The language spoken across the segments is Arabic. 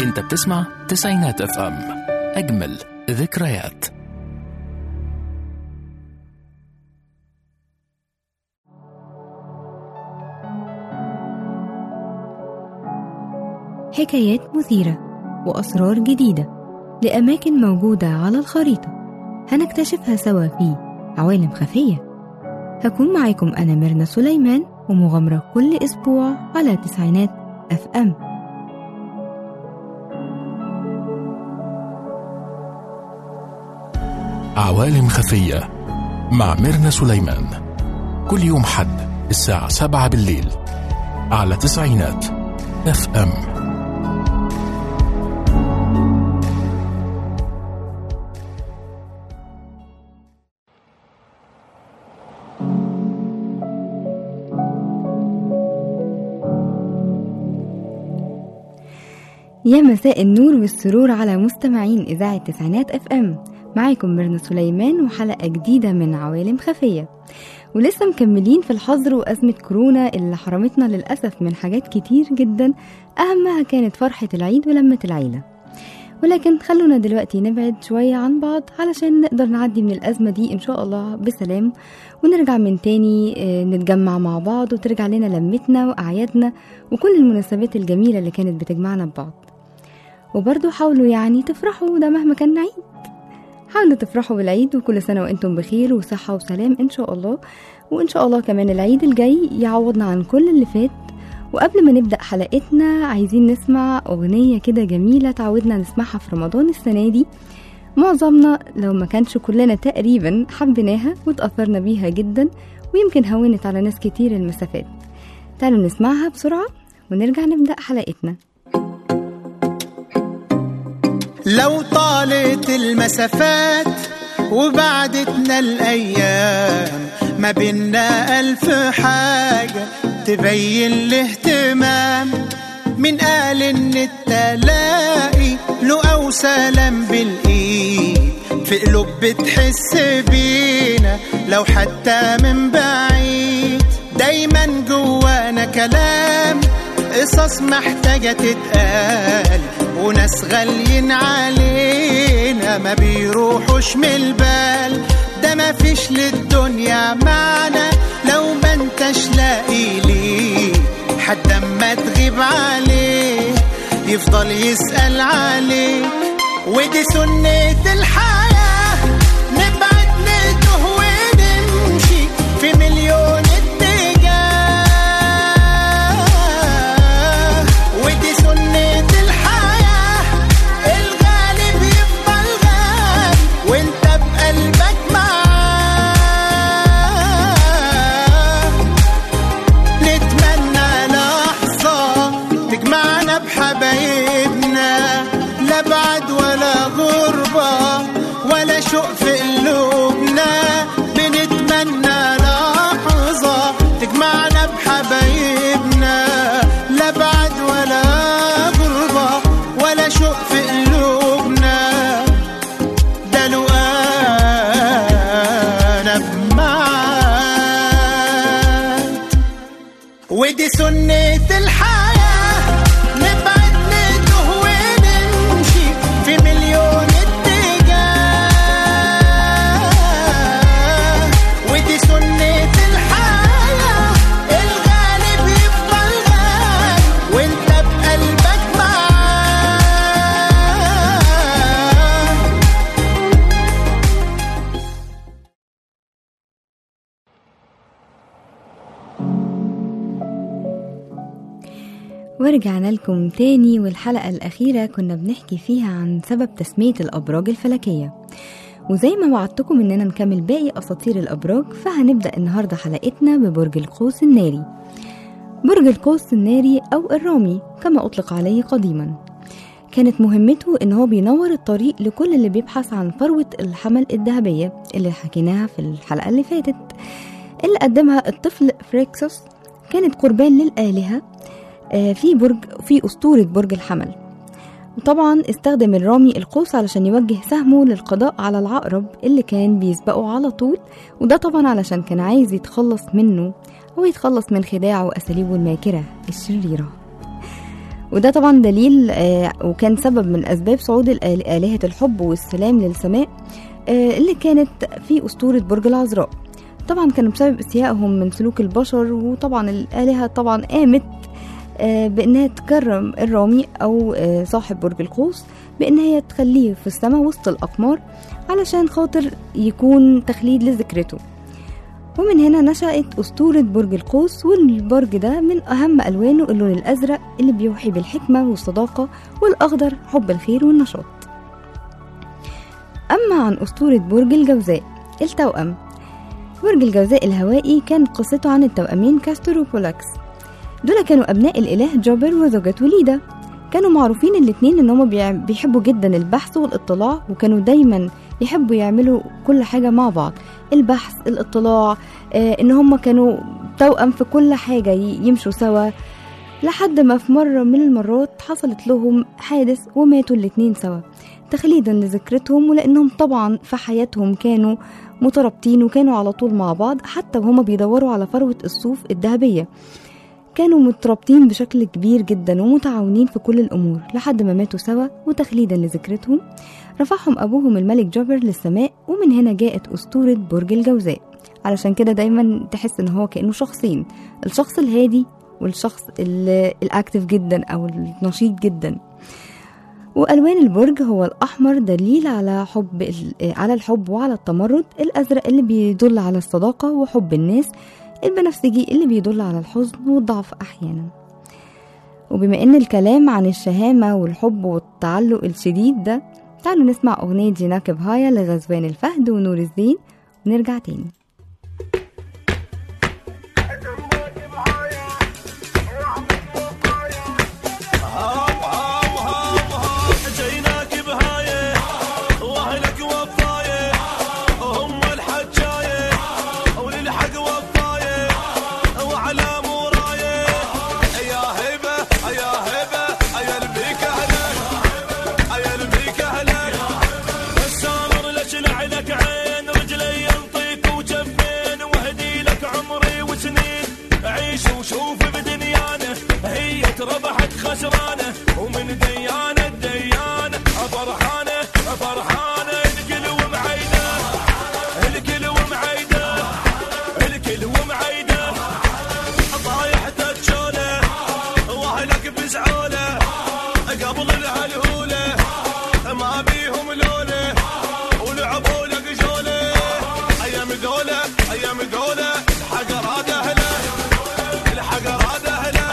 انت بتسمع تسعينات اف ام، اجمل ذكريات. حكايات مثيرة وأسرار جديدة لأماكن موجودة على الخريطة، هنكتشفها سوا في عوالم خفية. هكون معاكم أنا ميرنا سليمان، ومغامرة كل أسبوع على تسعينات اف ام. عوالم خفية مع ميرنا سليمان، كل يوم حد الساعة 7 بالليل على تسعينات اف ام. يا مساء النور والسرور على مستمعين إذاعة تسعينات اف ام. معاكم ميرنا سليمان وحلقة جديدة من عوالم خفية، ولسه مكملين في الحظر وأزمة كورونا اللي حرمتنا للأسف من حاجات كتير جدا، أهمها كانت فرحة العيد ولمة العيلة. ولكن خلونا دلوقتي نبعد شوية عن بعض علشان نقدر نعدي من الأزمة دي إن شاء الله بسلام، ونرجع من تاني نتجمع مع بعض، وترجع لنا لمتنا وأعيادنا وكل المناسبات الجميلة اللي كانت بتجمعنا ببعض. وبرضو حاولوا يعني تفرحوا، ده مهما كان عيد، حاولوا تفرحوا بالعيد، وكل سنة وانتم بخير وصحة وسلام إن شاء الله. وإن شاء الله كمان العيد الجاي يعوضنا عن كل اللي فات. وقبل ما نبدأ حلقتنا عايزين نسمع أغنية كده جميلة تعودنا نسمعها في رمضان السنة دي، معظمنا لو ما كانش كلنا تقريبا حبيناها وتأثرنا بيها جدا، ويمكن هونت على ناس كتير المسافات. تعالوا نسمعها بسرعة ونرجع نبدأ حلقتنا. لو طالت المسافات وبعدتنا الأيام، ما بينا ألف حاجة تبين الاهتمام. من قال إن التلاقي له أو سلام بالإيد، في قلوب بتحس بينا لو حتى من بعيد. دايما جوانا كلام، قصص محتاجة تتقال، وناس غاليين علينا ما بيروحوش من البال. ده ما فيش للدنيا معنى لو ما انتش لاقي ليه حد اما تغيب عليه يفضل يسأل عليك. ودي سنة الحياة، نبعد نتوه ونمشي في مليون شوق في قلوبنا. بنتمنى لحظة تجمعنا بحبايبنا، لا بعد ولا غربة ولا شوق في قلوبنا. ده لو أنا بمعاك، ودي سنة الحياة، نبعد نتوه ونمشي في مليون ورجعنا لكم تاني. والحلقة الأخيرة كنا بنحكي فيها عن سبب تسمية الأبراج الفلكية، وزي ما وعدتكم إننا نكمل باقي أساطير الأبراج، فهنبدأ النهاردة حلقتنا ببرج القوس الناري. برج القوس الناري أو الرامي كما أطلق عليه قديما، كانت مهمته إن هو بينور الطريق لكل اللي بيبحث عن ثروة الحمل الذهبية اللي حكيناها في الحلقة اللي فاتت، اللي قدمها الطفل فريكسوس. كانت قربان للآلهة في أسطورة برج الحمل. وطبعا استخدم الرامي القوس علشان يوجه سهمه للقضاء على العقرب اللي كان بيسبقه على طول، وده طبعا علشان كان عايز يتخلص منه ويتخلص من خداعه وأساليبه الماكرة الشريرة. وده طبعا دليل وكان سبب من أسباب صعود آلهة الحب والسلام للسماء اللي كانت في أسطورة برج العذراء. طبعا كانوا بسبب استيائهم من سلوك البشر، وطبعا الآلهة طبعا قامت بأنها تكرم الرامي أو صاحب برج القوس بأن هي تخليه في السماء وسط الأقمار علشان خاطر يكون تخليد لذكرته. ومن هنا نشأت أسطورة برج القوس، والبرج ده من أهم ألوانه اللون الأزرق اللي بيوحي بالحكمة والصداقة، والأخضر حب الخير والنشاط. أما عن أسطورة برج الجوزاء التوأم، برج الجوزاء الهوائي كان قصته عن التوأمين كاستور وبولاكس. دول كانوا أبناء الإله جابر وزوجته ليدا. كانوا معروفين الاتنين ان هم بيحبوا جدا البحث والاطلاع، وكانوا دايما يحبوا يعملوا كل حاجة مع بعض، البحث، الاطلاع، ان هم كانوا توأم في كل حاجة، يمشوا سوا، لحد ما في مرة من المرات حصلت لهم حادث وماتوا الاتنين سوا تخليدا لذكرتهم، ولأنهم طبعا في حياتهم كانوا مترابطين وكانوا على طول مع بعض، حتى وهم بيدوروا على فروة الصوف الذهبية كانوا مترابطين بشكل كبير جدا ومتعاونين في كل الأمور، لحد ما ماتوا سوا. وتخليدا لذكرتهم رفعهم أبوهم الملك جابر للسماء، ومن هنا جاءت أسطورة برج الجوزاء. علشان كده دايما تحس ان هو كأنه شخصين، الشخص الهادي والشخص الأكتف جدا أو النشيط جدا. وألوان البرج هو الأحمر دليل على الحب وعلى التمرد، الأزرق اللي بيدل على الصداقة وحب الناس، البنفسجي اللي بيدل على الحزن والضعف أحيانا. وبما ان الكلام عن الشهامة والحب والتعلق الشديد ده، تعالوا نسمع أغنية جيناك بهايا لغزوان الفهد ونور الزين ونرجع تاني. ربحت خسرانه ومن ديانه الديانه فرحانه فرحانه الكل ومعيده الكل ومعيده الكل ومعيده طايح تتشوله واهلك بزعوله قبل الهلهوله ما بيهم لوله ولعبوا لك جوله ايام دوله ايام دوله الحقرات اهله الحقرات اهله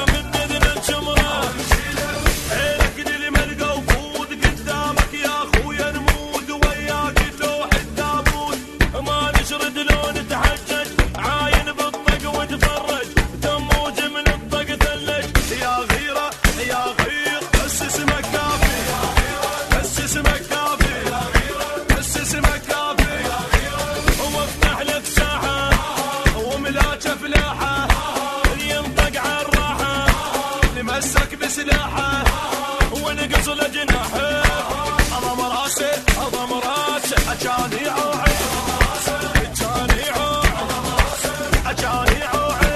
يا اخوي ينقص له جناحين عظم راسي عظم راسي عشان يعوعي كان يعوع عشان يعوعي.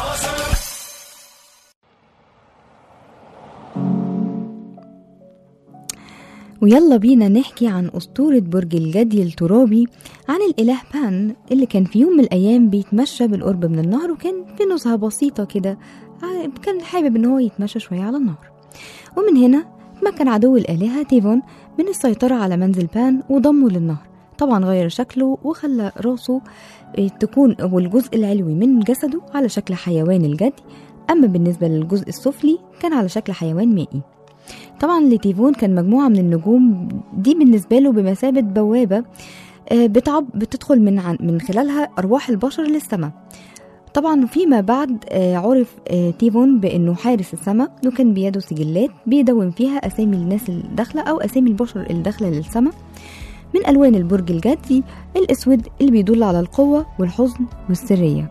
ويلا بينا نحكي عن أسطورة برج الجدي الترابي، عن الإله بان اللي كان في يوم من الأيام بيتمشى بالقرب من النهر، وكان في نزهة بسيطة كده، كان حابب إن هو يتمشى شوية على النهر. ومن هنا تمكن عدو الآلهة تيفون من السيطرة على منزل بان وضمه للنهر. طبعا غير شكله وخلى راسه تكون والجزء العلوي من جسده على شكل حيوان الجدي، أما بالنسبة للجزء السفلي كان على شكل حيوان مائي. طبعا لتيفون كان مجموعة من النجوم دي بالنسبة له بمثابة بوابة بتدخل من خلالها أرواح البشر للسماء. طبعا فيما بعد عرف تيفون بأنه حارس السماء، وكان بيده سجلات بيدون فيها أسامي الناس الداخلة أو أسامي البشر الداخلة للسماء. من ألوان البرج الجدي الأسود اللي بيدل على القوة والحزن والسرية.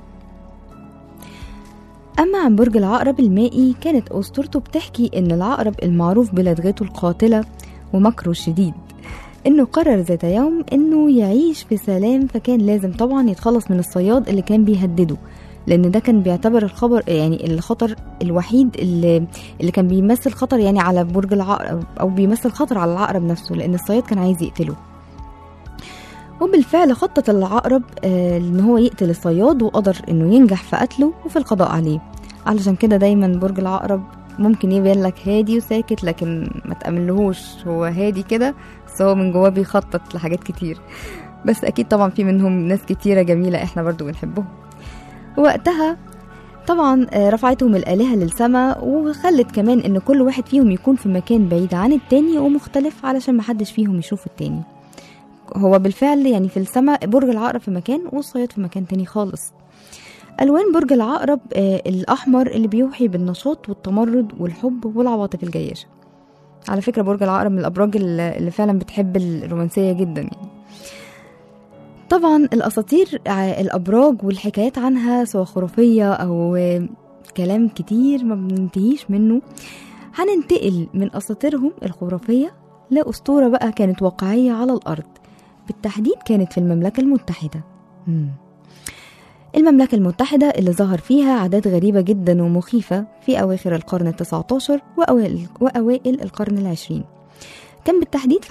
أما عن برج العقرب المائي، كانت أسطورته بتحكي إن العقرب المعروف بلدغته القاتلة ومكره الشديد، إنه قرر ذات يوم إنه يعيش في سلام، فكان لازم طبعا يتخلص من الصياد اللي كان بيهدده، لأن ده كان بيعتبر الخطر الوحيد اللي كان بيمثل خطر على برج العقرب، أو بيمثل خطر على العقرب نفسه، لأن الصياد كان عايز يقتله. وبالفعل خطط العقرب إن هو يقتل الصياد، وقدر إنه ينجح في قتله وفي القضاء عليه. علشان كده دايما برج العقرب ممكن يبين لك هادي وساكت، لكن ما تأمنلهوش هو هادي كده، بس هو من جواه بيخطط لحاجات كتير. بس أكيد طبعا في منهم ناس كتيرة جميلة إحنا برضو بنحبهم. وقتها طبعا رفعتهم الآلهة للسماء، وخلت كمان إن كل واحد فيهم يكون في مكان بعيد عن التاني ومختلف، علشان محدش فيهم يشوف التاني. هو بالفعل في السماء برج العقرب في مكان والصياد في مكان تاني خالص. ألوان برج العقرب الأحمر اللي بيوحي بالنشاط والتمرد والحب والعواطف الجياشة. على فكرة برج العقرب من الأبراج اللي فعلا بتحب الرومانسية جدا طبعا الأساطير الأبراج والحكايات عنها سواء خرافية أو كلام كتير ما بننتهيش منه. هننتقل من أساطيرهم الخرافية لأسطورة بقى كانت واقعية على الأرض، بالتحديد كانت في المملكة المتحدة. المملكة المتحدة اللي ظهر فيها عادات غريبة جدا ومخيفة في أواخر القرن ال19 وأوائل القرن ال20. كان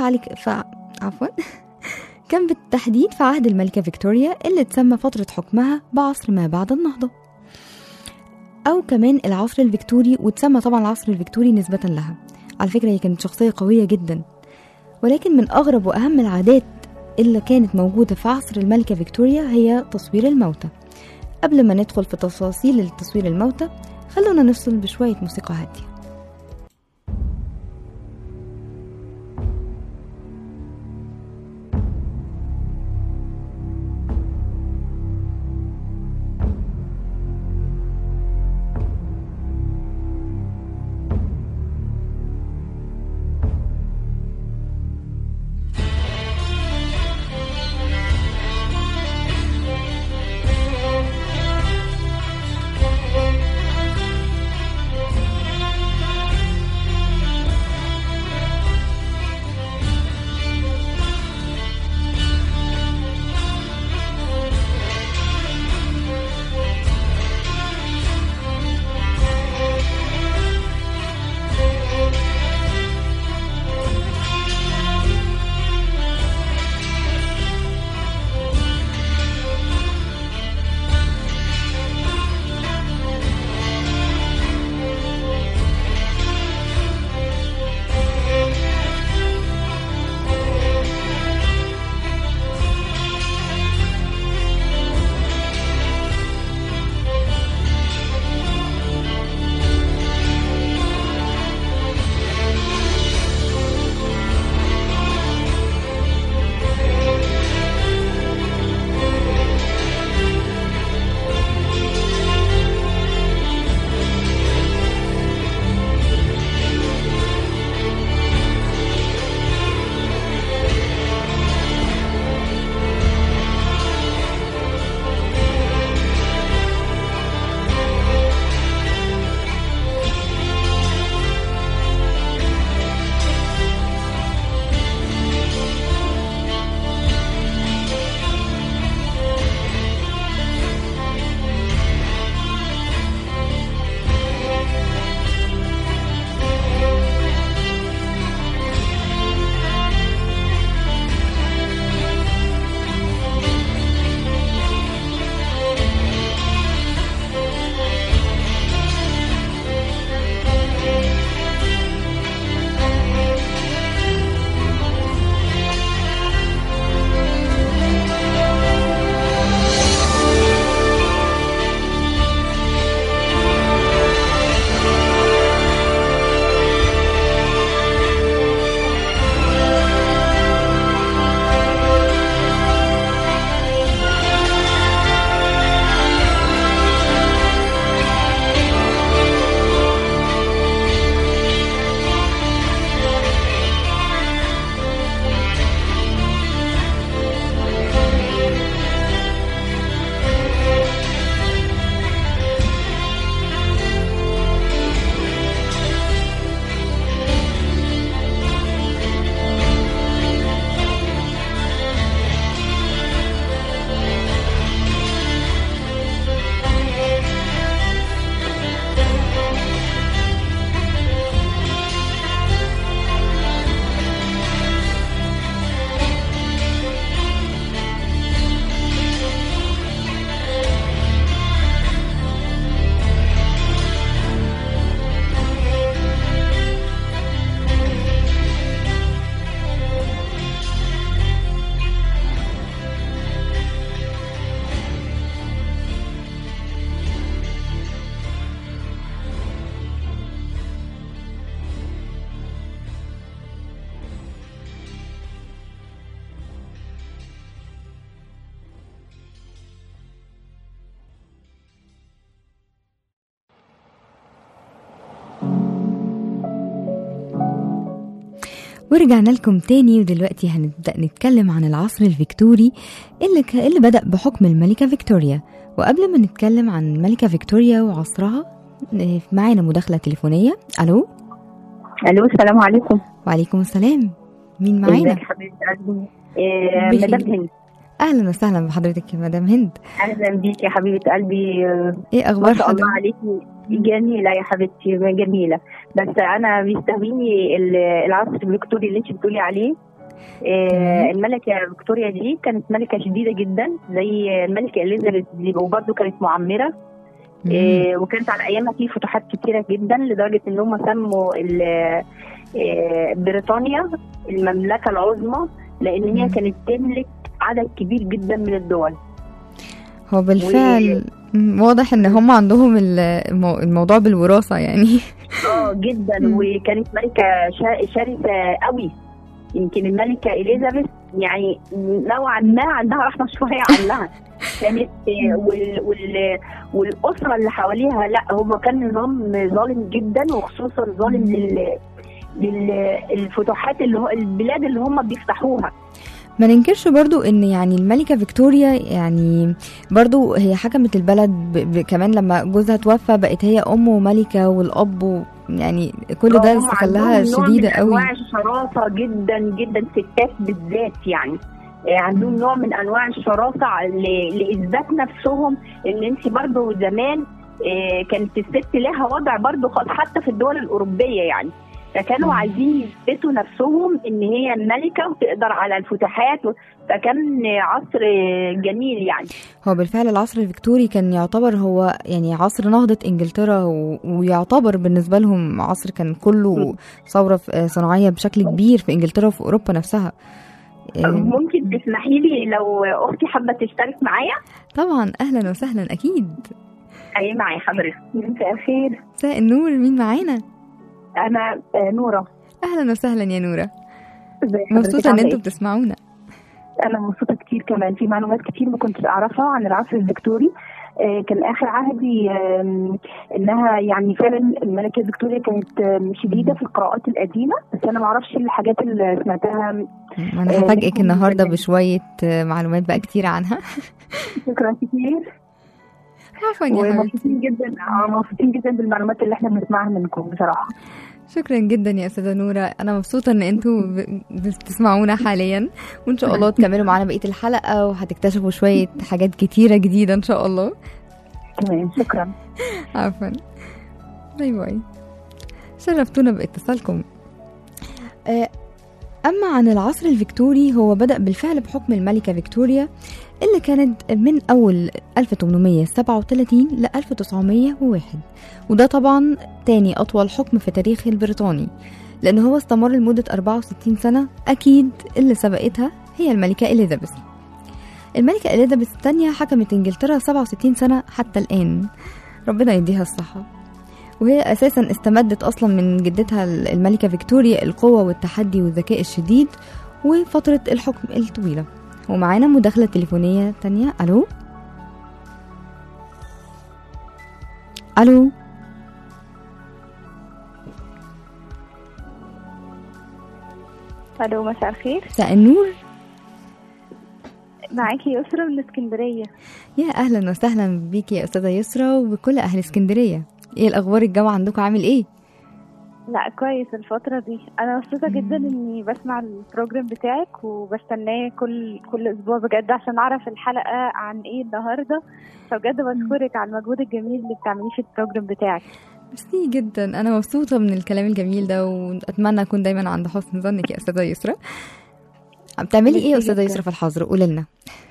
بالتحديد في عهد الملكة فيكتوريا، اللي تسمى فترة حكمها بعصر ما بعد النهضة، أو كمان العصر الفيكتوري، وتسمى طبعا العصر الفيكتوري نسبة لها. على فكرة هي كانت شخصية قوية جدا. ولكن من أغرب وأهم العادات اللي كانت موجودة في عصر الملكة فيكتوريا هي تصوير الموتى. قبل ما ندخل في تفاصيل تصوير الموتى، خلونا نفصل بشوية موسيقى هادية. ورجعنا لكم تاني، ودلوقتي هنبدأ نتكلم عن العصر الفيكتوري اللي بدأ بحكم الملكة فيكتوريا. وقبل ما نتكلم عن الملكة فيكتوريا وعصرها معانا مداخلة تليفونية. ألو السلام عليكم. وعليكم السلام، مين معانا؟ ازيك حبيبتي؟ مدام هند. أهلا وسهلا بحضرتك يا مدام هند. أهلا بيك يا حبيبة قلبي. إيه أخبار حضرتك؟ ما شاء الله عليكي، جميلة يا حبيبتي، جميلة. بس أنا بيستهويني العصر الفيكتوري اللي انت بتقولي عليه. الملكة فيكتوريا دي كانت ملكة شديدة جدا زي الملكة إليزابيث دي، وبرضه كانت معمرة. وكانت على أيامها في فتوحات كتيرة جدا، لدرجة إن هم سموا بريطانيا المملكة العظمى، لأن هي كانت تملك عدد كبير جدا من الدول. هو بالفعل واضح ان هم عندهم الموضوع بالوراثة يعني. جدا. وكانت ملكة شرسة قوي. يمكن الملكة إليزابيث يعني نوعا ما عندها رحمة شوية عنها. كانت والأسرة اللي حواليها لا، هم كان نظام ظالم جدا، وخصوصا ظالم للفتوحات اللي هو البلاد اللي هم بيفتحوها. ما ننكرش برضو ان يعني الملكة فيكتوريا يعني برضو هي حكمت البلد كمان لما جوزها توفى بقت هي ام وملكة والاب، يعني كل ده خلاها شديدة قوي. انواع الشراسة جدا جدا، ستات بالذات يعني عندهم نوع من انواع الشراسة لاثبات نفسهم. ان انت برضو زمان كانت الست لها وضع برضو حتى في الدول الاوروبية يعني، فكانوا عايزين يثبتوا نفسهم ان هي ملكة وتقدر على الفتوحات. فكان عصر جميل يعني. هو بالفعل العصر الفيكتوري كان يعتبر هو يعني عصر نهضة انجلترا، ويعتبر بالنسبة لهم عصر كان كله ثورة صناعية بشكل كبير في انجلترا وفي اوروبا نفسها. ممكن تسمحي لي لو اختي حابة تشترك معايا؟ طبعا، اهلا وسهلا. اكيد. اي معي حضرتك. مساء الخير. مساء النور، مين معانا؟ أنا نورة. أهلا وسهلا يا نورة، مبسوطة إن أنتوا بتسمعونا. أنا مبسوطة كتير، كمان في معلومات كتير ما كنتش أعرفها عن العصر الفيكتوري. كان آخر عهدي إنها يعني فعلا الملكة فيكتوريا كانت شديدة في القراءات القديمة، بس أنا ما أعرفش الحاجات اللي سمعتها. أنا هفاجئك النهاردة بشوية معلومات بقى كتير عنها. شكرا كتير. ومبسوطين جدا مبسوطين جدا بالمعلومات اللي احنا بنسمعها منكم بصراحة. شكرا جدا يا أستاذة نورة، أنا مبسوطة إن أنتوا بتسمعونا حاليا، وإن شاء الله تكملوا معنا بقية الحلقة وهتكتشفوا شوية حاجات كتيرة جديدة إن شاء الله. تمام، شكرا. عفوا. باي باي. شرفتونا باتصالكم. أما عن العصر الفيكتوري، هو بدأ بالفعل بحكم الملكة فيكتوريا اللي كانت من أول 1837 ل 1901، وده طبعا تاني أطول حكم في تاريخ البريطاني، لأنه هو استمر لمدة 64 سنة. أكيد اللي سبقتها هي الملكة إليزابيث. الملكة إليزابيث الثانية حكمت إنجلترا 67 سنة حتى الآن، ربنا يديها الصحة. وهي أساسا استمدت أصلا من جدتها الملكة فيكتوريا القوة والتحدي والذكاء الشديد وفترة الحكم الطويلة. ومعانا مداخلة تليفونية تانية. ألو ألو ألو، مساء الخير. مساء النور، معاكي يسرا من اسكندرية. يا أهلا وسهلا بيكي يا أستاذة يسرا وبكل أهل اسكندرية. إيه الأخبار؟ الجو عندكم عامل إيه؟ لا كويس الفترة دي. أنا مبسوطة جدا إني بسمع البروجرام بتاعك وبستناه كل أسبوع بجد عشان أعرف الحلقة عن إيه النهاردة. فبجد بشكرك على المجهود الجميل اللي بتعمليه في البروجرام بتاعك. ميرسي جدا، أنا مبسوطة من الكلام الجميل ده، وأتمنى أكون دايما عند حسن ظنك يا أستاذة يسرا. بتعملي إيه يا أستاذة يسرا في الحظر؟ قولي لنا.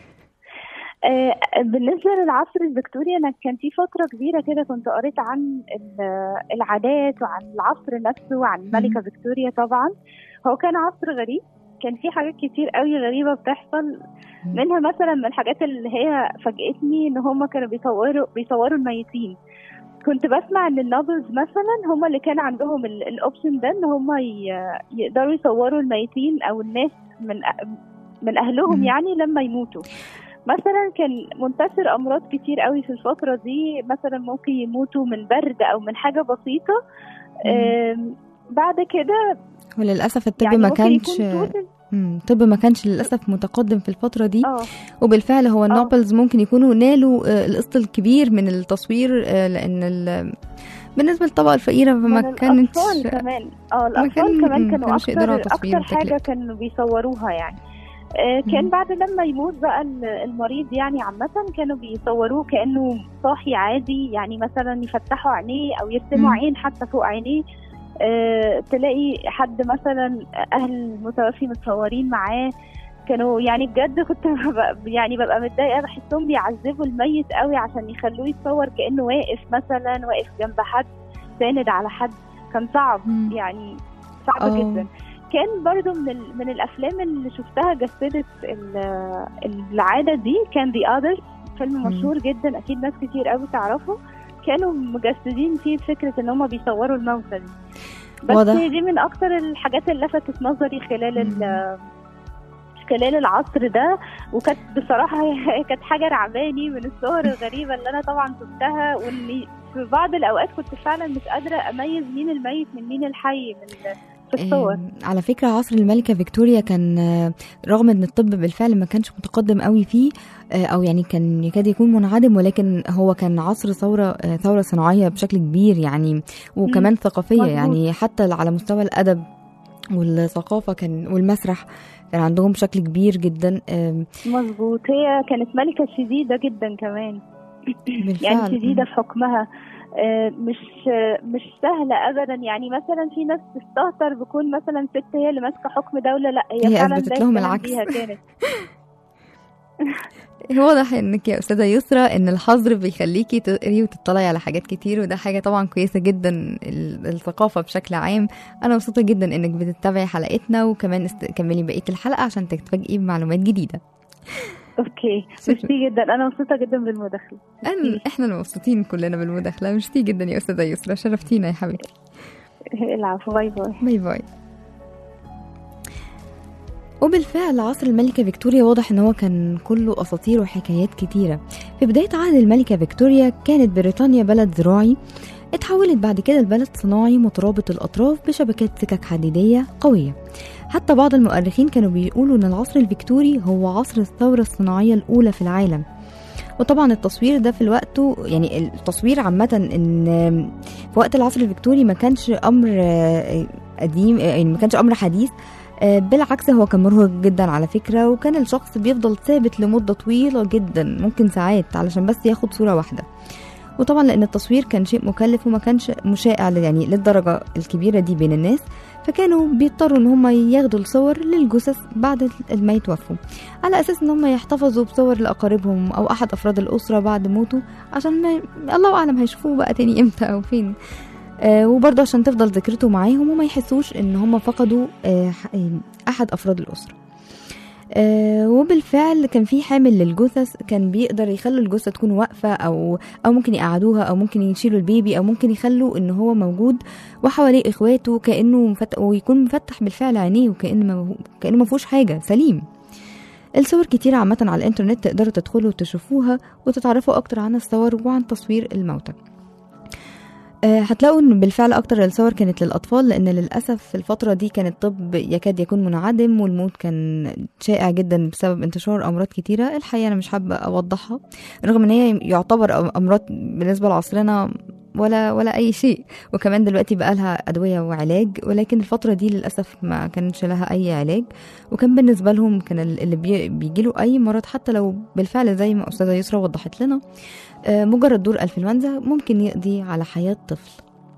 بالنسبة للعصر الفيكتوري، أنا كان في فترة كبيرة كده كنت قريت عن العادات وعن العصر نفسه وعن الملكة فيكتوريا. طبعا هو كان عصر غريب، كان في حاجات كتير قوي غريبة بتحصل. منها مثلا من الحاجات اللي هي فاجئتني إن هم كانوا بيصوروا الميتين. كنت بسمع إن النوبلز مثلا هم اللي كان عندهم الأوبشن ده إن هم يقدروا يصوروا الميتين أو الناس من أهلهم يعني لما يموتوا. مثلا كان منتشر أمراض كتير قوي في الفترة دي، مثلا ممكن يموتوا من برد أو من حاجة بسيطة. بعد كده وللاسف الطب يعني ما ممكن كانش يكون طول الطب ما كانش للاسف متقدم في الفتره دي. اه وبالفعل هو النوبلز ممكن يكونوا نالوا القسط الكبير من التصوير، لان بالنسبه للطبقه الفقيره فما كانتش الأطفال كمان الأطفال كمان كانوا أكتر حاجة وتكليف. كانوا بيصوروها يعني. كان بعد لما يموت بقى المريض يعني عامة كانوا بيصوروه كأنه صاحي عادي، يعني مثلا يفتحوا عينيه أو يرسموا عين حتى فوق عينيه. تلاقي حد مثلا أهل المتوفي متصورين معاه، كانوا يعني بجد كنت يعني ببقى متضايقة، بحسهم بيعذبوا الميت قوي عشان يخلوه يتصور كأنه واقف جنب حد ساند على حد. كان صعب يعني صعب جدا. كان برضو من الأفلام اللي شفتها جسدت العادة دي كان The Others، فيلم مشهور جدا أكيد ناس كتير قوي تعرفه. كانوا مجسدين فيه فكرة ان هم بيصوروا الموتى دي. بس دي من أكتر الحاجات اللي لفتت نظري خلال العصر ده، وكانت بصراحة كانت حاجة رعباني من الصور الغريبة اللي أنا طبعا شفتها، واللي في بعض الأوقات كنت فعلا مش قادرة أميز مين الميت من مين الحي في الصور. على فكرة عصر الملكة فيكتوريا كان رغم ان الطب بالفعل ما كانش متقدم قوي فيه، او يعني كان يكاد يكون منعدم، ولكن هو كان عصر ثورة صناعية بشكل كبير يعني، وكمان ثقافية مزبوط. يعني حتى على مستوى الأدب والثقافة والمسرح كان عندهم بشكل كبير جدا. مظبوط. هي كانت ملكة شديدة جدا كمان يعني شديدة في حكمها، مش سهلة أبدا. يعني مثلا في ناس تستهتر بكون مثلا ست هي اللي ماسكة حكم دولة، لا هي فعلا أثبتت لهم العكس. كانت واضح انك يا أستاذة يسرى ان الحظر بيخليكي تقري وتطلعي على حاجات كتير، وده حاجة طبعا كويسة جدا. الثقافة بشكل عام. انا مبسوطة جدا انك بتتابعي حلقتنا، وكمان كملي بقية الحلقة عشان تتفاجئي بمعلومات جديدة. اوكي ميرسي جدا، انا مبسوطة جدا بالمداخلة. احنا المبسوطين كلنا بالمداخلة. ميرسي جدا يا أستاذة يسرى، شرفتينا يا حبيبتي. العفو، باي باي. باي باي. وبالفعل عصر الملكة فيكتوريا واضح ان هو كان كله اساطير وحكايات كتيرة. في بداية عهد الملكة فيكتوريا كانت بريطانيا بلد زراعي، اتحولت بعد كده لبلد صناعي مترابط الاطراف بشبكات سكك حديدية قوية. حتى بعض المؤرخين كانوا بيقولوا ان العصر الفيكتوري هو عصر الثورة الصناعية الاولى في العالم. وطبعا التصوير ده في الوقت، يعني التصوير عامة ان في وقت العصر الفيكتوري ما كانش امر قديم، يعني ما كانش امر حديث، بالعكس هو كان مرهق جدا على فكرة. وكان الشخص بيفضل ثابت لمدة طويلة جدا، ممكن ساعات، علشان بس ياخد صورة واحدة. وطبعا لان التصوير كان شيء مكلف وما كانش مشائع يعني للدرجة الكبيرة دي بين الناس، فكانوا بيضطروا ان هم ياخدوا الصور للجثث بعد ما يتوفوا، على اساس ان هم يحتفظوا بصور لاقاربهم او احد افراد الاسرة بعد موته، عشان ما الله اعلم هيشوفوه بقى تاني امتى او فين. وبرضه عشان تفضل ذاكرته معاهم وما يحسوش ان هم فقدوا احد افراد الاسره. وبالفعل كان في حامل للجثث كان بيقدر يخلوا الجثه تكون واقفه، او ممكن يقعدوها، او ممكن يشيلوا البيبي، او ممكن يخلوا ان هو موجود وحواليه اخواته كانه ويكون مفتح بالفعل عينيه وكانه ما فيهوش حاجه، سليم. الصور كتير عامه على الانترنت تقدروا تدخلوا وتشوفوها وتتعرفوا اكتر عن الصور وعن تصوير الموتى. هتلاقوا ان بالفعل اكتر الصور كانت للاطفال، لان للاسف في الفتره دي كان الطب يكاد يكون منعدم، والموت كان شائع جدا بسبب انتشار امراض كتيره. الحقيقه انا مش حابه اوضحها، رغم ان هي يعتبر امراض بالنسبه لعصرنا ولا اي شيء، وكمان دلوقتي بقى لها ادويه وعلاج، ولكن الفتره دي للاسف ما كانش لها اي علاج. وكان بالنسبه لهم كان اللي بيجيله اي مرض، حتى لو بالفعل زي ما استاذه يسرى وضحت لنا مجرد دور انفلونزا، ممكن يقضي على حياه طفل.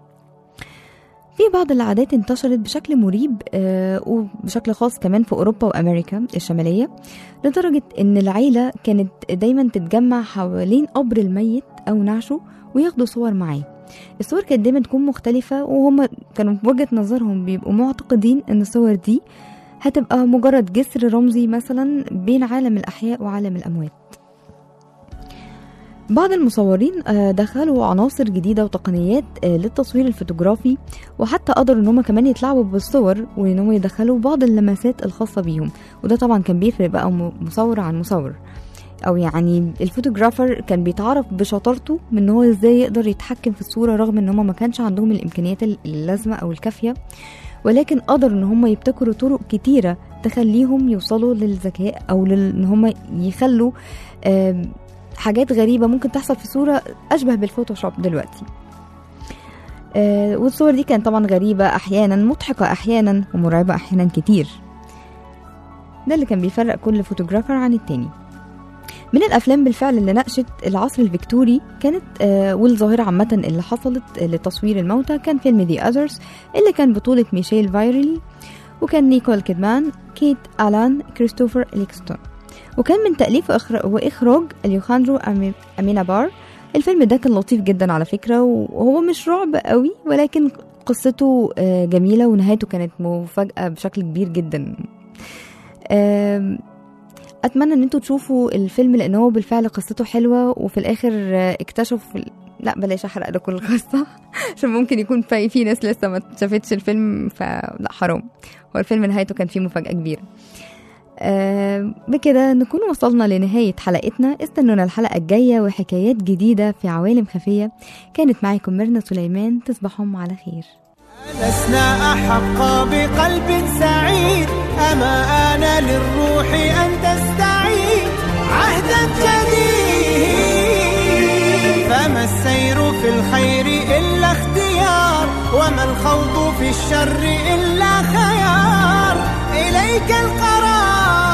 في بعض العادات انتشرت بشكل مريب وبشكل خاص كمان في أوروبا وأمريكا الشمالية، لدرجة إن العيلة كانت دايما تتجمع حوالين قبر الميت أو نعشه وياخدوا صور معاه. الصور كانت دايما تكون مختلفة، وهم كانوا بوجهة نظرهم بيبقوا معتقدين إن الصور دي هتبقى مجرد جسر رمزي مثلا بين عالم الأحياء وعالم الأموات. بعض المصورين دخلوا عناصر جديدة وتقنيات للتصوير الفوتوغرافي، وحتى قدروا ان هم كمان يتلاعبوا بالصور وان هم يدخلوا بعض اللمسات الخاصة بيهم. وده طبعا كان بيفرق بقى مصور عن مصور، او يعني الفوتوغرافر كان بيتعرف بشطارته من ان هو ازاي يقدر يتحكم في الصورة، رغم ان هم ما كانش عندهم الامكانيات اللازمة او الكافية. ولكن قدروا ان هم يبتكروا طرق كتيرة تخليهم يوصلوا للذكاء او ان هم يخلوا حاجات غريبة ممكن تحصل في صورة اشبه بالفوتوشوب دلوقتي. والصور دي كانت طبعا غريبة احيانا، مضحكة احيانا، ومرعبة احيانا كتير. ده اللي كان بيفرق كل فوتوغرافر عن التاني. من الافلام بالفعل اللي ناقشت العصر الفيكتوري كانت والظاهرة عامة اللي حصلت لتصوير الموتى كان فيلم The Others اللي كان بطولة ميشيل فايرلي، وكان نيكول كيدمان، كيت آلان، كريستوفر إليكستون، وكان من تأليف وإخراج اليوخاندرو أمينابار. الفيلم ده كان لطيف جدا على فكرة، وهو مش رعب قوي ولكن قصته جميلة ونهايته كانت مفاجأة بشكل كبير جدا. أتمنى أن انتوا تشوفوا الفيلم لأنه بالفعل قصته حلوة، وفي الآخر اكتشفوا لا بلاش أحرق لكم القصة عشان ممكن يكون في ناس لسه ما شافتش الفيلم، فلا حرام. هو الفيلم نهايته كان فيه مفاجأة كبيرة. بكده نكون وصلنا لنهاية حلقتنا. استنونا الحلقة الجاية وحكايات جديدة في عوالم خفية. كانت معاكم ميرنا سليمان، تصبحوا على خير. لسنا أحق بقلب سعيد، أما أنا للروح أن تستعيد عهدا جديد. فما السير في الخير إلا اختيار، وما الخوض في الشر إلا خيار. إليك القرار،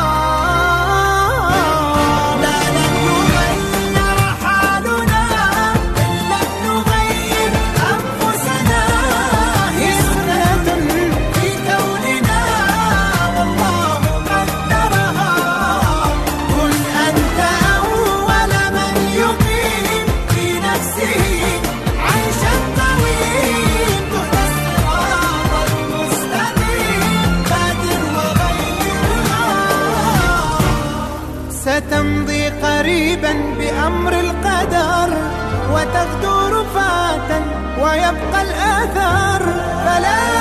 لا لن يغير حالنا إلا نغير أنفسنا. هي سنة في كوننا والله قدرها. كن أنت أول من يقيم في نفسه عيش الطويل. كن الصراط المستقيم، بادر وغيرها. ستمضي قريبا بأمر القدر، وتغدو رفاة ويبقى الأثر. فلا